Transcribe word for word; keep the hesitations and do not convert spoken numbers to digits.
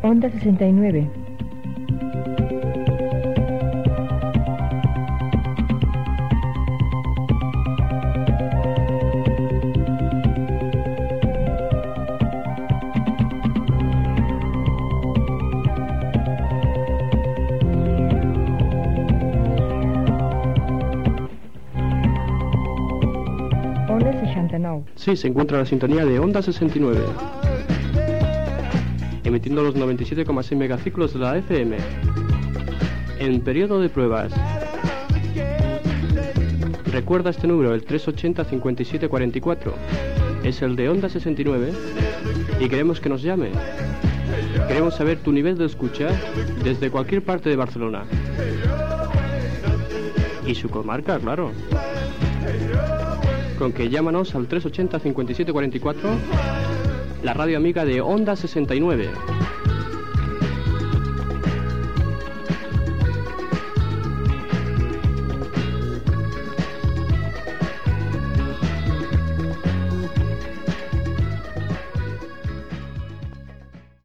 Onda sesenta y nueve. Onda seixanta i nou. Sí, se encuentra la sintonía de Onda sesenta y nueve, emitiendo los noventa y siete coma seis megaciclos de la F M, en periodo de pruebas. Recuerda este número, el tres ochenta cincuenta y siete cuarenta y cuatro, es el de Onda sesenta y nueve, y queremos que nos llame. Queremos saber tu nivel de escucha desde cualquier parte de Barcelona. Y su comarca, claro. Con que llámanos al tres ochenta cincuenta y siete cuarenta y cuatro, la radio amiga de Onda sesenta y nueve.